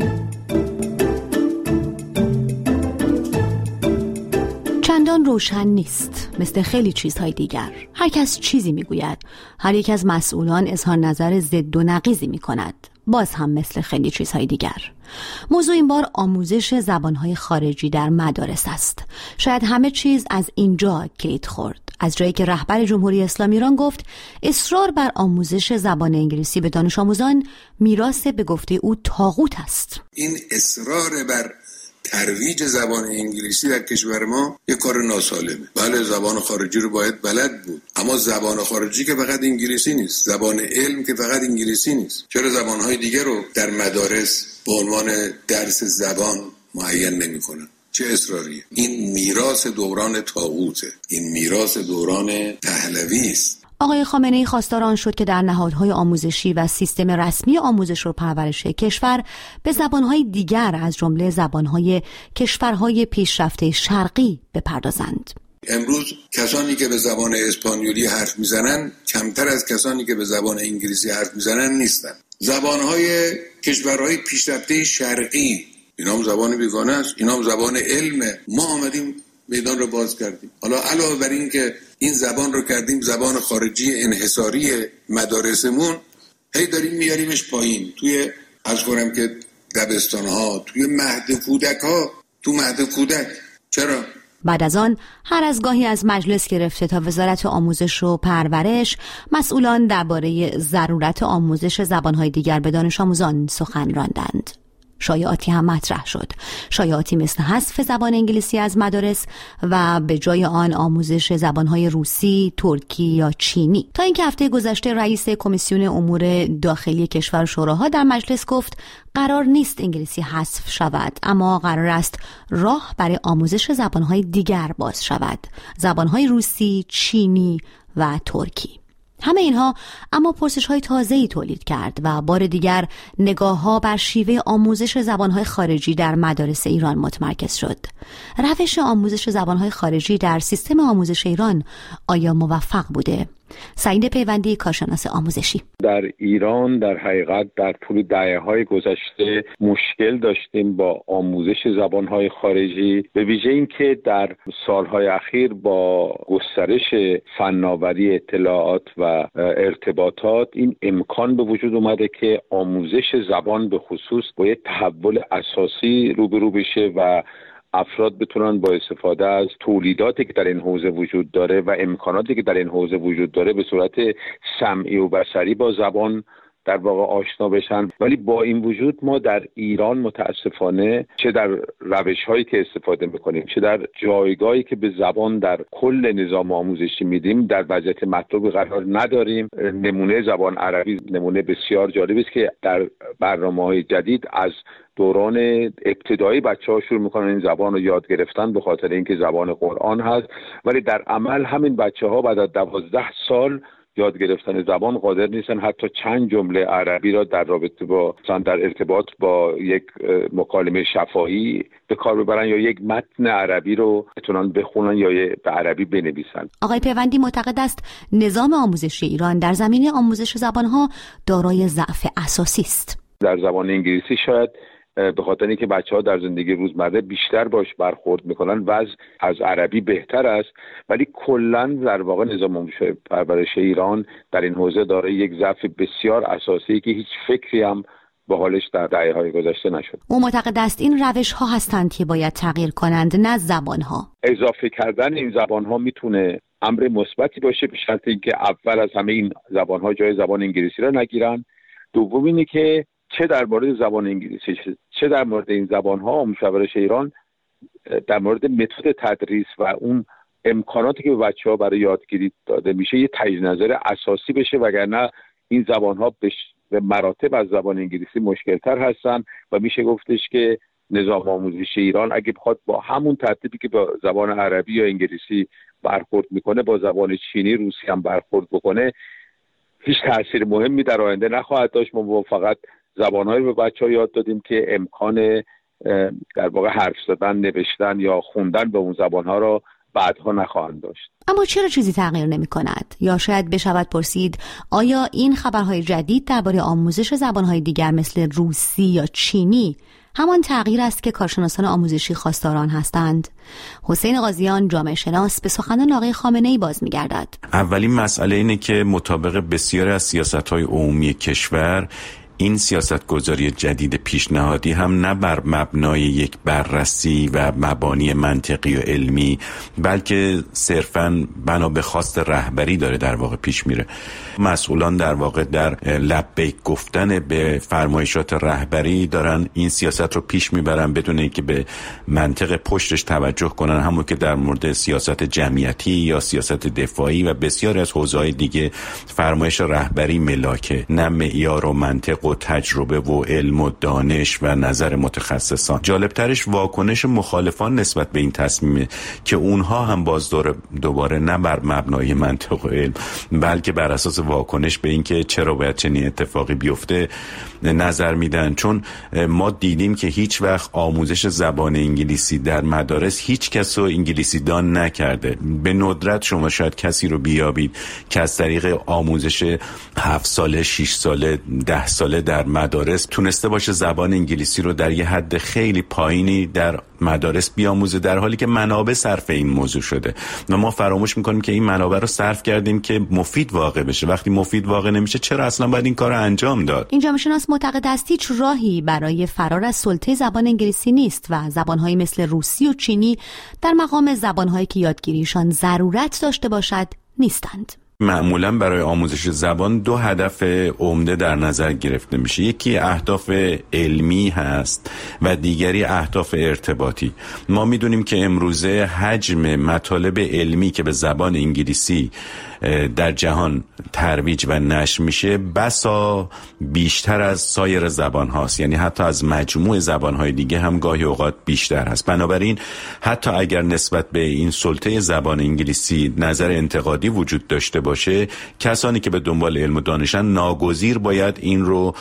چندان روشن نیست مثل خیلی چیزهای دیگر. هر کس چیزی میگوید، هر یک از مسئولان اظهار نظر ضد و نقیضی میکند، باز هم مثل خیلی چیزهای دیگر. موضوع این بار آموزش زبانهای خارجی در مدارس است. شاید همه چیز از اینجا کلید خورد، از جایی که رهبر جمهوری اسلامی ایران گفت اصرار بر آموزش زبان انگلیسی به دانش آموزان میراث به گفته او طاغوت است. این اصرار بر ترویج زبان انگلیسی در کشور ما یک کار ناسالمه. بله زبان خارجی رو باید بلد بود، اما زبان خارجی که فقط انگلیسی نیست، زبان علم که فقط انگلیسی نیست. چرا زبانهای دیگر رو در مدارس به عنوان درس زبان معین نمی‌کنن؟ چه اصراریه؟ این میراث دوران طاغوته، این میراث دوران پهلوی است. آقای خامنه‌ای خواستار آن شد که در نهادهای آموزشی و سیستم رسمی آموزش و پرورش کشور به زبانهای دیگر از جمله زبانهای کشورهای پیشرفته شرقی بپردازند. امروز کسانی که به زبان اسپانیولی حرف میزنن کمتر از کسانی که به زبان انگلیسی حرف میزنن نیستن. زبانهای کشورهای پیشرفته شرقی، اینا هم زبان بیگانه است، اینا هم زبان علمه. ما آمدیم میدان رو باز کردیم. حالا علاوه بر این که این زبان رو کردیم زبان خارجی انحصاری مدارسمون، هی داریم میاریمش پایین توی از کنم که دبستان‌ها، توی مهد کودک‌ها، تو مهد کودک. چرا؟ بعد از آن هر از گاهی از مجلس گرفته تا وزارت آموزش و پرورش مسئولان درباره ضرورت آموزش زبان‌های دیگر به دانش آموزان سخن راندند. شایعاتی هم مطرح شد، شایعاتی مثل حذف زبان انگلیسی از مدارس و به جای آن آموزش زبانهای روسی، ترکی یا چینی. تا اینکه هفته گذشته رئیس کمیسیون امور داخلی کشور شوراها در مجلس گفت قرار نیست انگلیسی حذف شود، اما قرار است راه برای آموزش زبانهای دیگر باز شود، زبانهای روسی، چینی و ترکی. همه اینها اما پرسش‌های تازه‌ای تولید کرد و بار دیگر نگاه‌ها بر شیوه آموزش زبان‌های خارجی در مدارس ایران متمرکز شد. روش آموزش زبان‌های خارجی در سیستم آموزش ایران آیا موفق بوده؟ سعید پیوندی، کارشناس آموزشی: در ایران در حقیقت در طول دهه‌های گذشته مشکل داشتیم با آموزش زبان‌های خارجی، به ویژه اینکه در سال‌های اخیر با گسترش فناوری اطلاعات و ارتباطات این امکان به وجود اومده که آموزش زبان به خصوص با یک تحول اساسی روبرو بشه و افراد بتونن با استفاده از تولیداتی که در این حوزه وجود داره و امکاناتی که در این حوزه وجود داره به صورت سمعی و بصری با زبان در واقع آشنا بشن. ولی با این وجود ما در ایران متاسفانه چه در روش‌هایی که استفاده می‌کنیم، چه در جایگاهی که به زبان در کل نظام آموزشی میدیم در وضعیت مطلوب قرار نداریم. نمونه زبان عربی نمونه بسیار جالبی است که در برنامه‌های جدید از دوران ابتدایی بچه‌ها شروع می‌کنن این زبان رو یاد گرفتن به خاطر اینکه زبان قرآن هست، ولی در عمل همین بچه‌ها بعد از 12 سال یاد گرفتن زبان قادر نیستن حتی چند جمله عربی را در رابطه با در ارتباط با یک مکالمه شفاهی به کار ببرن یا یک متن عربی رو بتونن بخونن یا به عربی بنویسن. آقای پیوندی معتقد است نظام آموزشی ایران در زمینه آموزش زبان‌ها دارای ضعف اساسی است. در زبان انگلیسی شاید به خاطر اینکه بچه‌ها در زندگی روزمره بیشتر باش برخورد میکنن وضع از عربی بهتر است، ولی کلا در واقع نظام آموزش پرورش ایران در این حوزه داره یک ضعف بسیار اساسی که هیچ فکری هم به حالش در دهه‌های گذشته نشد. او معتقد است این روش‌ها هستند که باید تغییر کنند نه زبان‌ها. اضافه کردن این زبان‌ها میتونه امر مثبتی باشه، به شرط اینکه اول از همه این زبان‌ها جای زبان انگلیسی را نگیرن. دوم اینه که چه در مورد زبان انگلیسی چه در مورد این زبان‌ها آموزش و پرورش ایران در مورد متد تدریس و اون امکاناتی که به بچه‌ها برای یادگیری داده میشه یه تجدید نظر اساسی بشه، وگرنه این زبان‌ها به مراتب از زبان انگلیسی مشکل‌تر هستن و میشه گفتش که نظام آموزشی ایران اگه بخواد با همون ترتیبی که با زبان عربی یا انگلیسی برخورد میکنه با زبان چینی روسی هم برخورد بکنه، هیچ تأثیر مهمی در آینده نخواهد داشت. ما فقط زبان‌هایی به بچه‌ها یاد دادیم که امکان در واقع حرف زدن، نوشتن یا خوندن به اون زبان‌ها را بعدها نخواهند داشت. اما چرا چیزی تغییر نمی کند؟ یا شاید بشود پرسید آیا این خبرهای جدید درباره آموزش زبانهای دیگر مثل روسی یا چینی همان تغییر است که کارشناسان آموزشی خواستاران هستند؟ حسین قاضیان جامعه شناس به سخنان آقای خامنه‌ای باز می‌گردد. اولین مسئله اینه که مطابق بسیاری از سیاست‌های عمومی کشور این سیاستگذاری جدید پیشنهادی هم نه بر مبنای یک بررسی و مبانی منطقی و علمی بلکه صرفاً بنا به خواست رهبری داره در واقع پیش میره. مسئولان در واقع در لبیک گفتن به فرمایشات رهبری دارن این سیاست رو پیش میبرن بدون اینکه به منطق پشتش توجه کنن، همون که در مورد سیاست جمعیتی یا سیاست دفاعی و بسیاری از حوزه‌های دیگه فرمایش رهبری ملاکه، نه معیار و منطق و تجربه و علم و دانش و نظر متخصصان. جالبترش واکنش مخالفان نسبت به این تصمیم که اونها هم باز دوباره نه بر مبنای منطق و علم بلکه بر اساس واکنش به این که چرا باید چنین اتفاقی بیفته نظر میدن. چون ما دیدیم که هیچ وقت آموزش زبان انگلیسی در مدارس هیچ کس رو انگلیسی دان نکرده. به ندرت شما شاید کسی رو بیابید که از طریق آموزش 7 ساله، 6 ساله، 10 ساله در مدارس تونسته باشه زبان انگلیسی رو در یه حد خیلی پایینی در مدارس بیاموزه، در حالی که منابع صرف این موضوع شده و ما فراموش میکنیم که این منابع رو صرف کردیم که مفید واقع بشه. وقتی مفید واقع نمیشه چرا اصلا باید این کار رو انجام داد؟ این جامعه شناس معتقد است هیچ راهی برای فرار از سلطه زبان انگلیسی نیست و زبان‌هایی مثل روسی و چینی در مقام زبان‌هایی که یادگیریشان ضرورت داشته باشد نیستند. معمولا برای آموزش زبان 2 هدف عمده در نظر گرفته میشه. یکی اهداف علمی هست و دیگری اهداف ارتباطی. ما میدونیم که امروزه حجم مطالب علمی که به زبان انگلیسی در جهان ترویج و نشر میشه بسا بیشتر از سایر زبان هاست، یعنی حتی از مجموع زبان های دیگه هم گاهی اوقات بیشتر هست. بنابراین حتی اگر نسبت به این سلطه زبان انگلیسی نظر انتقادی وجود داشته باشه، کسانی که به دنبال علم و دانشن ناگزیر باید این رو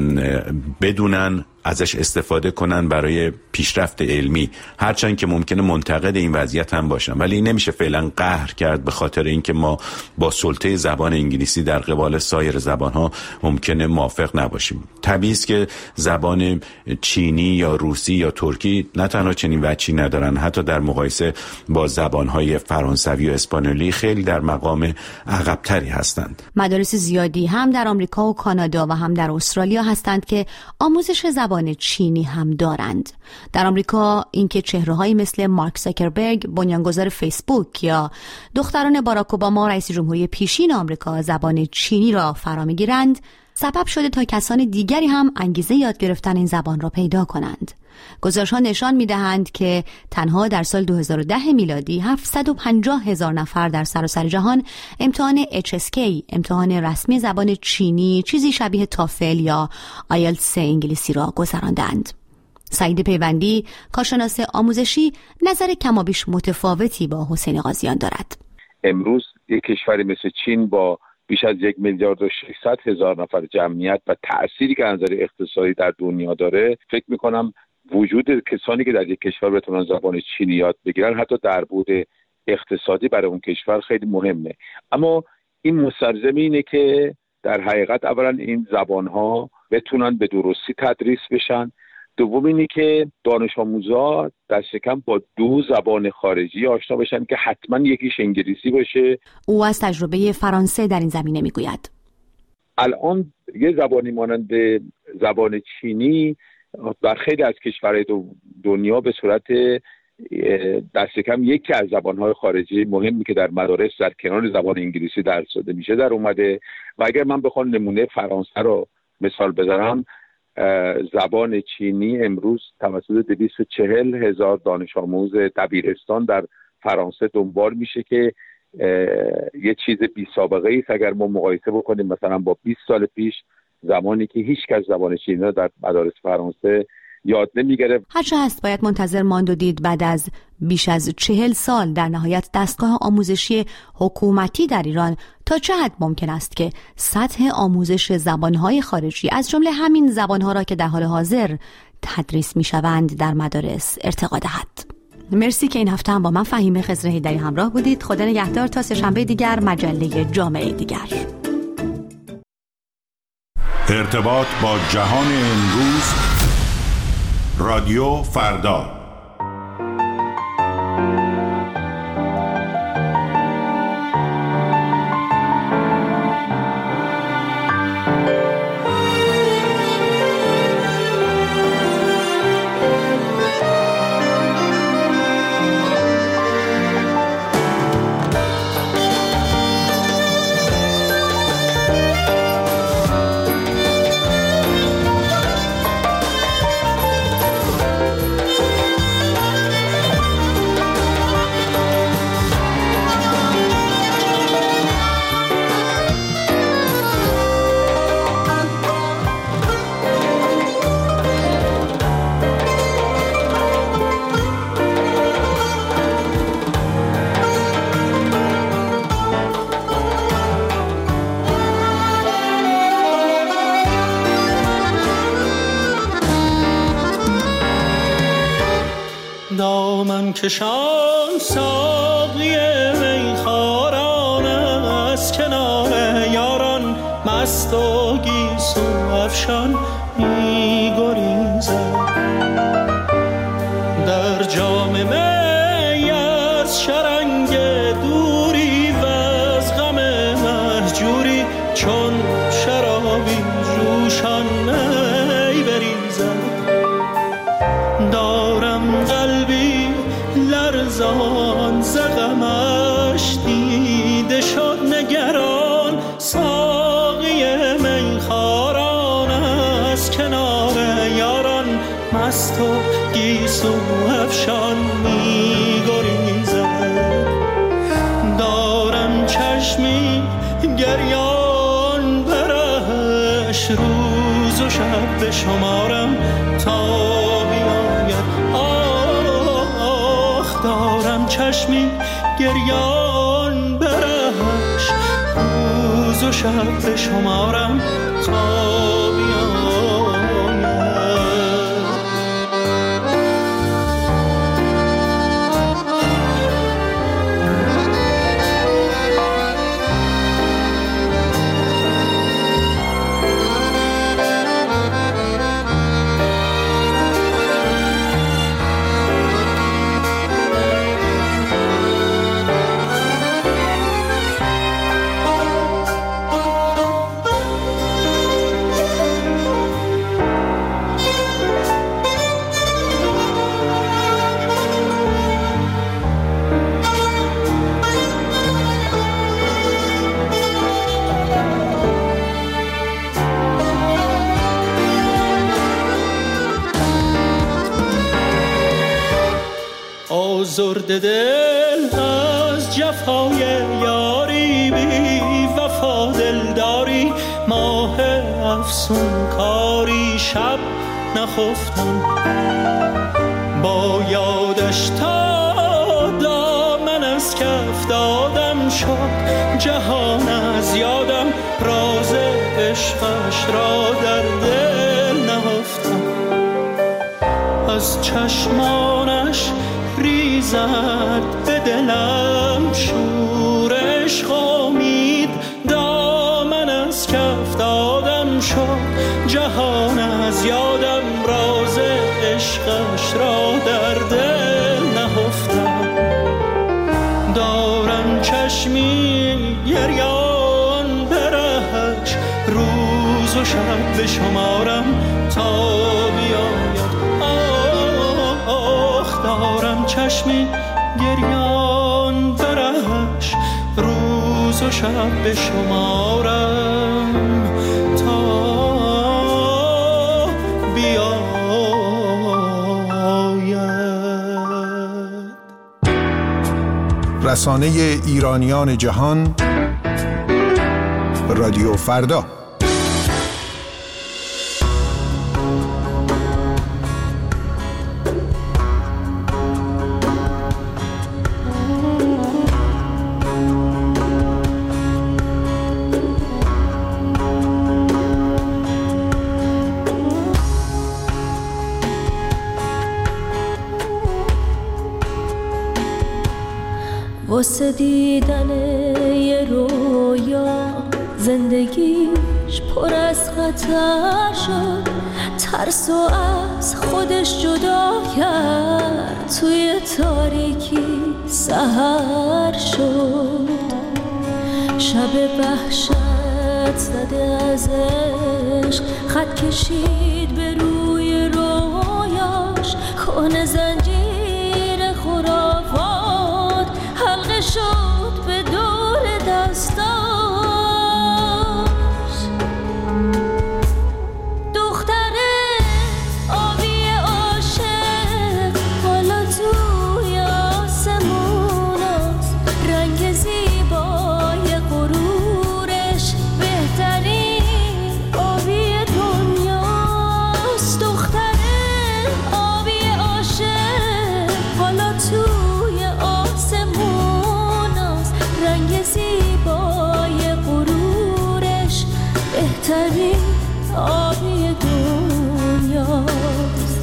بدونن، ازش استفاده کنن برای پیشرفت علمی، هرچند که ممکنه منتقد این وضعیت هم باشن، ولی نمیشه فعلا قهر کرد به خاطر اینکه ما با سلطه زبان انگلیسی در قبال سایر زبانها ممکنه موافق نباشیم. طبیعی است که زبان چینی یا روسی یا ترکی نه تنها چنین وجهی ندارن، حتی در مقایسه با زبانهای فرانسوی و اسپانیولی خیلی در مقام عقب‌تری هستند. مدارس زیادی هم در آمریکا و کانادا و هم در استرالیا هستند که آموزش زبان چینی هم دارند. در آمریکا اینکه چهره‌هایی مثل مارک زاکربرگ بنیانگذار فیسبوک یا دختران باراک اوباما رئیس جمهوری پیشین آمریکا زبان چینی را فرا می‌گیرند سبب شده تا کسان دیگری هم انگیزه یاد گرفتن این زبان را پیدا کنند. گزارش‌ها نشان می‌دهند که تنها در سال 2010 میلادی 750,000 نفر در سراسر جهان امتحان HSK، امتحان رسمی زبان چینی، چیزی شبیه تافل یا آیلتس انگلیسی را گذراندند. سعید پیوندی، کارشناس آموزشی، نظر کمابیش متفاوتی با حسین قاضیان دارد. امروز یک کشوری مثل چین با بیش از 1,600,000 نفر جمعیت و تأثیری که از نظر اقتصادی در دنیا داره، فکر می‌کنم وجود کسانی که در یک کشور بتونن زبان چینی یاد بگیرن حتی در بعد اقتصادی برای اون کشور خیلی مهمه. اما این مستلزم اینه که در حقیقت اولا این زبان‌ها بتونن به درستی تدریس بشن، دوم اینه که دانش آموزا دست کم با 2 زبان خارجی آشنا بشن که حتما یکیش انگلیسی باشه. او از تجربه فرانسه در این زمینه میگوید. الان یه زبانی مانند زبان چینی در خیلی از کشورهای دنیا به صورت دست کم یکی از زبانهای خارجی مهمی که در مدارس در کنار زبان انگلیسی درس داده میشه در اومده. و اگر من بخوام نمونه فرانسه رو مثال بزنم، زبان چینی امروز توسط 240,000 دانش آموز دبیرستان در فرانسه دنبال میشه که یه چیز بی سابقه است اگر ما مقایسه بکنیم مثلا با 20 سال پیش، زمانی که هیچ کس زبان چینی رو در مدارس فرانسه یاد نمیگرفت. هرچه هست باید منتظر ماند و دید بعد از بیش از 40 سال در نهایت دستگاه آموزشی حکومتی در ایران تا چه حد ممکن است که سطح آموزش زبانهای خارجی از جمله همین زبانها را که در حال حاضر تدریس میشوند در مدارس ارتقا دهد. مرسی که این هفته هم با من فهیمه خضر حیدری همراه بودید. خدا نگهدار تا سه‌شنبه دیگر، مجله جامعه دیگر. ارتباط با جهان امروز، رادیو فردا. دامن کشان ساقی میخواران از کنار یاران، مست و گیسو افشان می‌گریزد. در جام می از شرنگ دوری و از غم مهجوری، چون شرابی جوشان می بریزد. دارم قلبی لرزان ز غمش دیده شد نگران، ساقی میخواران از کنار یاران، مست و گیسو افشان می‌گریزد. دارم چشمی گریان برش، روز و شب بشمارم تا دارم چشمی گریان برش، روز و شب بشمارم تا آزرده دل از جفای یاری، بی وفا دلداری، ماه افسون کاری، شب نخفتم با یادش تا دامن از کف دادم شد جهان از یادم، راز عشقش را در دل نهفتم. از چشمانش ریزد به دلم شور عشق امید، دامن از کف دادم شد جهان از یادم، راز عشقش را در دل نهفتم. دارم چشمی گریان برهش، روز و شب بشمارم تا بیاید. دارم چشمی گریان برش روز و شب به شمارم تا رسانه ایرانیان جهان رادیو فردا. واسه دیدن یه رویا زندگیش پر از خطر شد، ترس و از خودش جدا کرد، توی تاریکی سحر شد. شب وحشت زده از عشق خط کشید به روی رویاش، کهنه زنجیر خرافات حلقه شد به دور دستاش. دختره آبی عاشق حالا توی آسمون است، رنگ زیبای غرورش بهترین آبی دنیاست. دختره آبی عاشق حالا توی آسمون است، رنگ زیبای غرورش بهترین آبی دنیاست.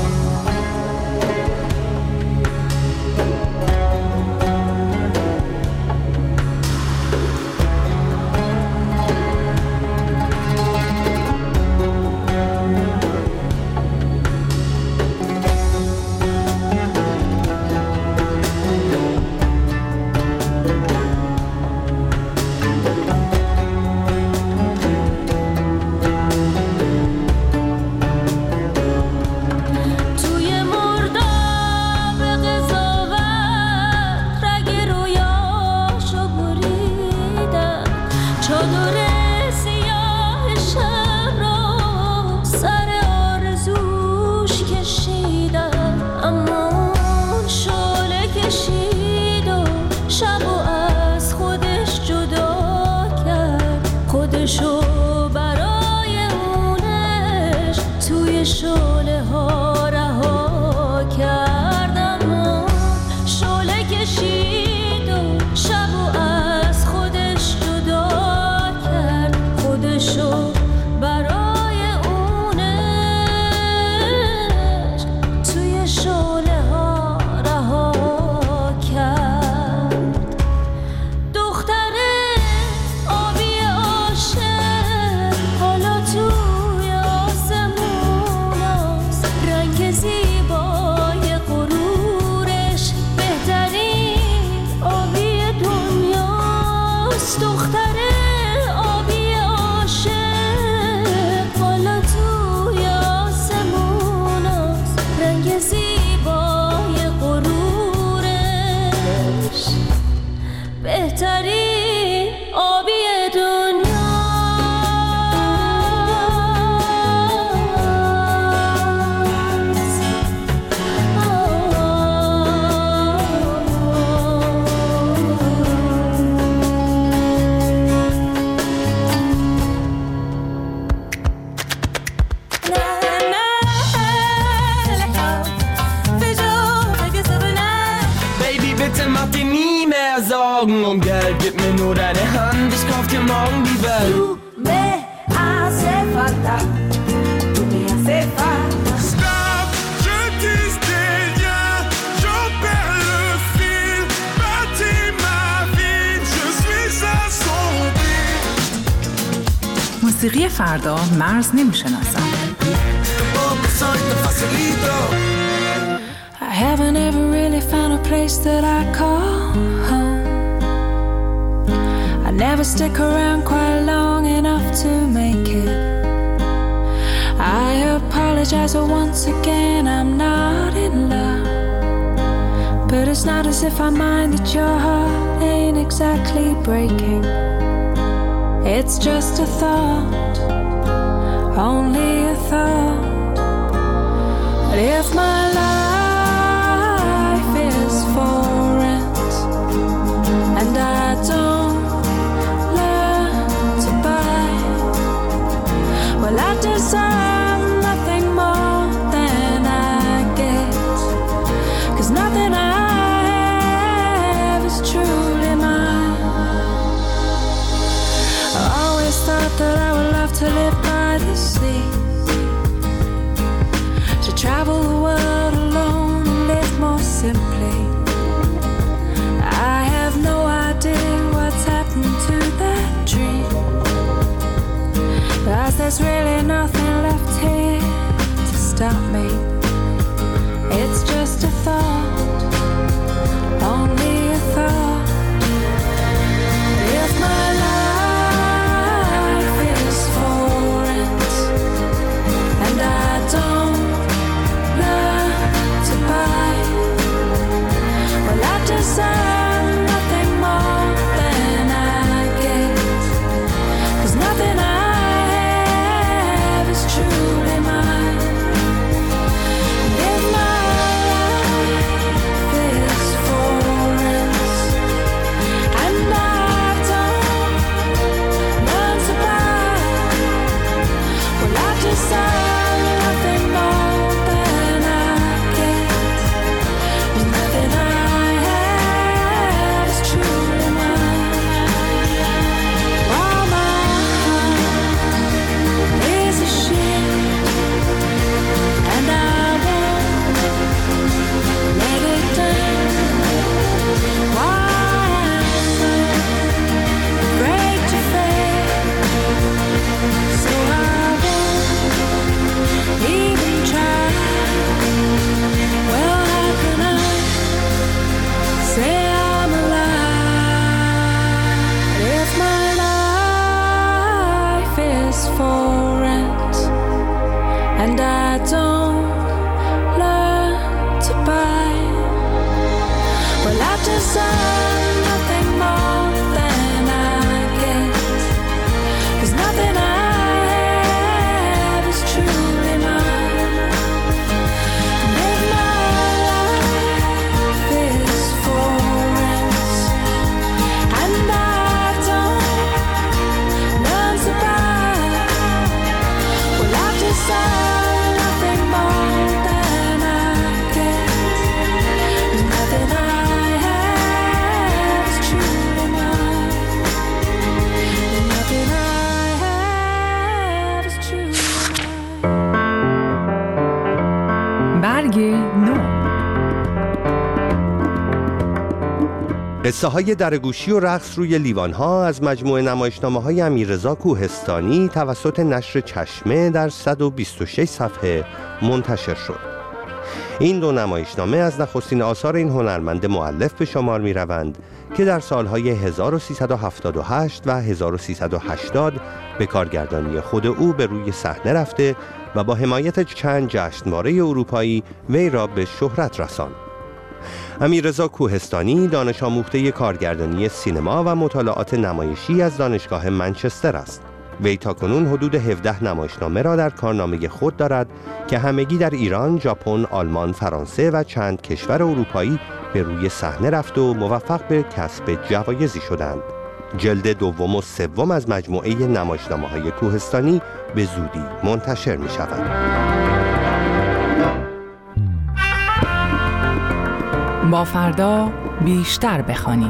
Und Geld, gib mir nur deine Hand, ich kauf dir morgen die Welt. Tu me hace falta, tu me hace falta. Stop, je tisse des liens, j'en perds le fil. Bâtis ma vie, je suis assombri. موسیقی فردا مرز نمیشناسم. I haven't ever really found a place that I call home. I never stick around quite long enough to make it. I apologize, but once again I'm not in love. But it's not as if I mind that your heart ain't exactly breaking. It's just a thought, only a thought. But if my life is for rent and I don't learn to buy, well, I deserve nothing more than I get, 'cause nothing I have is truly mine. I always thought that I would love to live by the sea, to travel the world alone and live more simply. I have no idea what's happened to that dream, 'cause there's really nothing left here to stop me. It's just a thought, only a thought. If my life is for rent and I don't learn to buy, well, I deserve nothing more than I get, 'cause nothing I have is truly mine. If my life is for rent and I don't learn to buy, well, I deserve nothing more than I get, 'cause nothing I have is truly mine. While my heart is a ship and I won't let it down. Why am I afraid to fail? So I won't even try. Well, how can I say I'm alive if my life is for rent and I don't learn to buy? Well, I deserve nothing more than I get, 'cause nothing I have is truly mine. And if my life is for rent and I don't learn to buy, well, I deserve nothing more than I get, 'cause nothing I have is truly mine. Nothing I have is truly mine. برگ نو. قصه های درگوشی و رقص روی لیوان ها از مجموعه نمایشنامه های امیررضا کوهستانی توسط نشر چشمه در 126 صفحه منتشر شد. این دو نمایشنامه از نخستین آثار این هنرمند مؤلف به شمار می روند که در سالهای 1378 و 1380 به کارگردانی خود او به روی صحنه رفته و با حمایت چند جشنواره اروپایی وی را به شهرت رساند. امیررضا کوهستانی دانش آموخته کارگردانی سینما و مطالعات نمایشی از دانشگاه منچستر است. وی تاکنون حدود 17 نمایشنامه را در کارنامه خود دارد که همگی در ایران، ژاپن، آلمان، فرانسه و چند کشور اروپایی به روی صحنه رفت و موفق به کسب جوایزی شدند. جلد دوم و سوم از مجموعه نمایشنامه‌های کوهستانی به زودی منتشر می شود. با فردا بیشتر بخوانیم.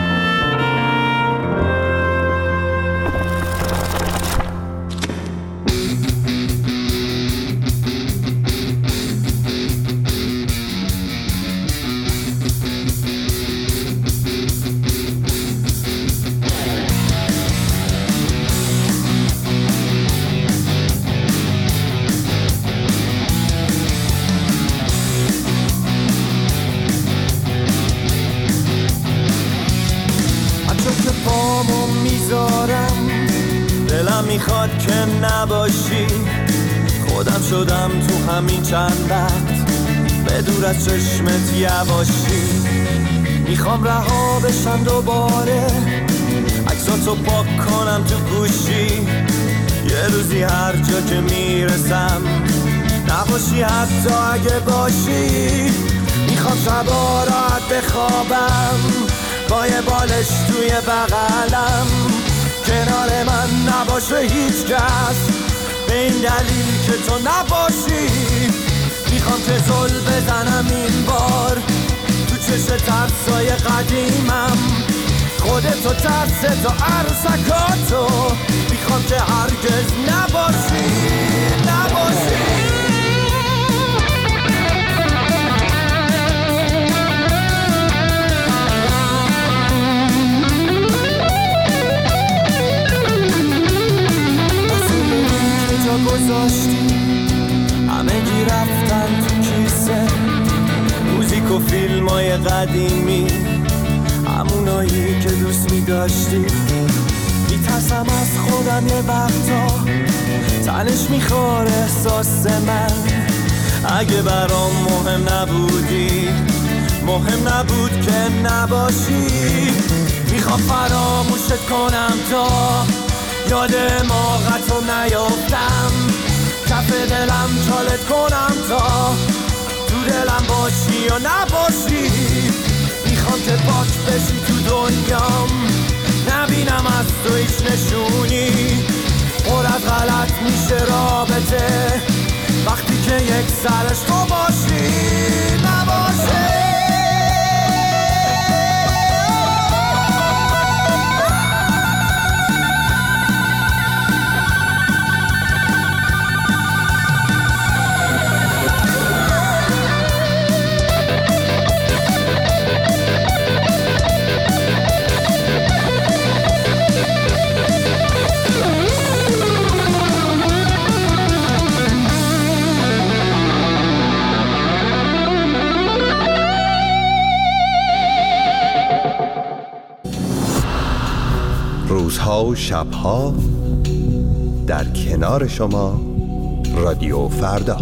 دلم میخواد که نباشی، خودم شدم تو همین چند وقت به دور از چشمت یواشی. میخوام رها بشم دوباره، عکساتو پاک کنم تو گوشی، یه روزی هر جا که میرسم نباشی حتی اگه باشی. میخوام شبا راحت بخوابم با یه بالش توی بغلم، کنار من نباشه هیچ کس به این دلیل که تو نباشی. میخوام که زل بزنم این بار تو چشم ترسای قدیمم، خودتو ترستو عروسکاتو، میخوام که هرگز نباشی نباشی. گذاشتی همه گی رفتن تو کیسه، موزیک و فیلم های قدیمی، همونایی که دوست می داشتی. میترسم از خودم یه وقتا، تنش میخوره احساس من، اگه برام مهم نبودی، مهم نبود که نباشی. میخوام فراموشت کنم تا یاد ماغتو نیافتم، کف دلم چالت کنم تا تو دلم باشی یا نباشی. میخوام که پاک بشی تو دنیام، نبینم از تو هیچ نشونی، پر از غلط میشه رابطه وقتی که یک سرش تو باشی نباشی. روزها و شبها در کنار شما، رادیو فردا.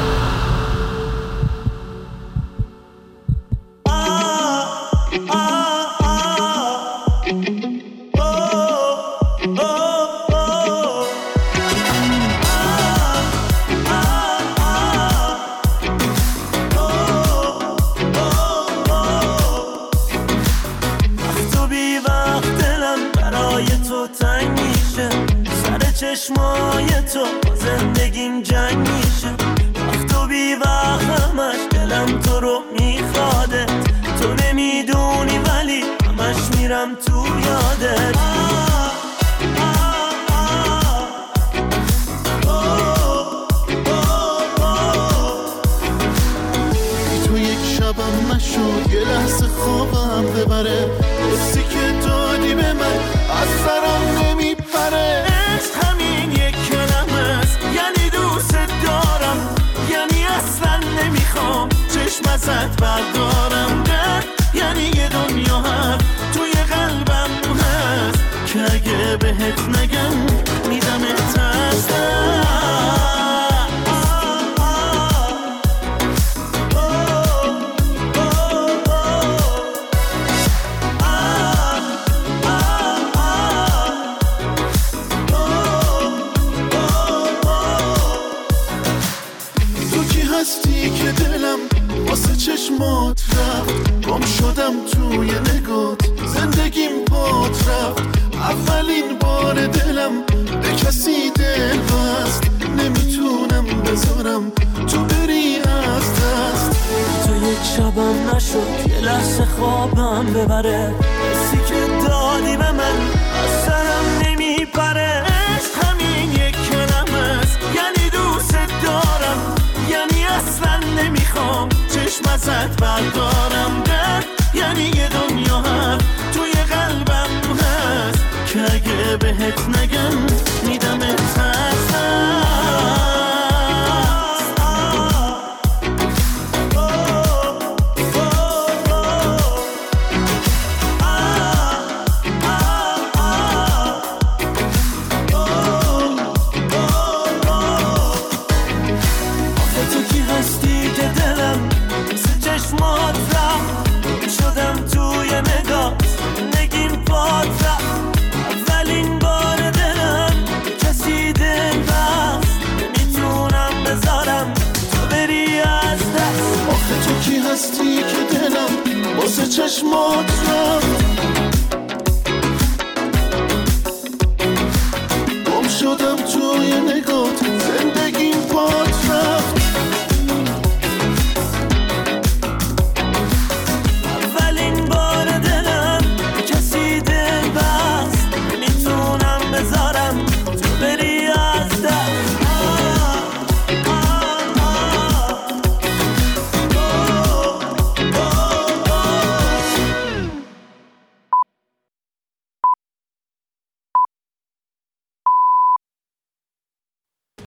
چشمای تو زندگیم جنگ میشه، وقت و بی وقت همش دلم تو رو میخواده، تو نمیدونی ولی همش میرم تو یادت. تو یک شبم نشد یه لحظه خوابم ببره، حسی که دادی به من از سرم نمیپره. همین یک کلمه است، یعنی دوست دارم، یعنی اصلا نمیخوام چشم ازت بردارم. درد یعنی یه دنیا هم توی قلبم هست که اگه بهت نگم میدمت از چشمات رفت، گم شدم توی نگات، زندگیم بات رفت. اولین بار دلم به کسی دل بست، نمیتونم بذارم تو بری از دست. تو یک شبم نشد یه لحظه خوابم ببره، حسی که دادی به من از سرم نمیپره. عشق همین یک کلمه است، یعنی دوست دارم، یعنی اصلا نمیخوام چشم ازت بردارم. درد یعنی یه دنیا هم توی قلبم هست که اگه بهت نگم میدمت از یکی هستی که دلم واسه چشمات رفت. گم شدم توی نگات، زنده